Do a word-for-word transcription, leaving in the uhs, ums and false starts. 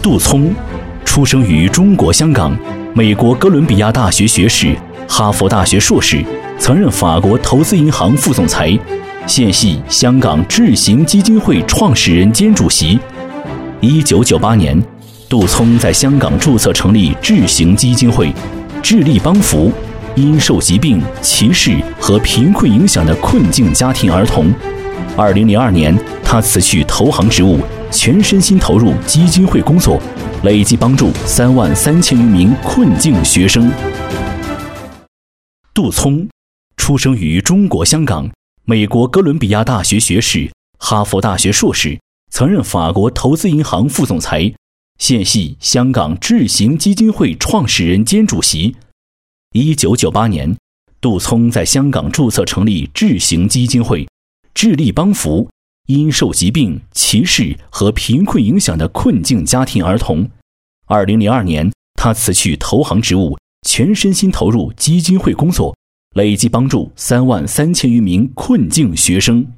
杜聪，出生于中国香港，美国哥伦比亚大学学士，哈佛大学硕士，曾任法国投资银行副总裁，现系香港智行基金会创始人兼主席。一九九八年，杜聪在香港注册成立智行基金会，致力帮扶因受疾病、歧视和贫困影响的困境家庭儿童。二零零二年，他辞去投行职务，全身心投入基金会工作，累计帮助三万三千余名困境学生。杜聪，出生于中国香港，美国哥伦比亚大学学士，哈佛大学硕士，曾任法国投资银行副总裁，现系香港智行基金会创始人兼主席。一九九八年，杜聪在香港注册成立智行基金会，致力帮扶因受疾病、歧视和贫困影响的困境家庭儿童。二零零二年，他辞去投行职务，全身心投入基金会工作，累计帮助三万三千余名困境学生。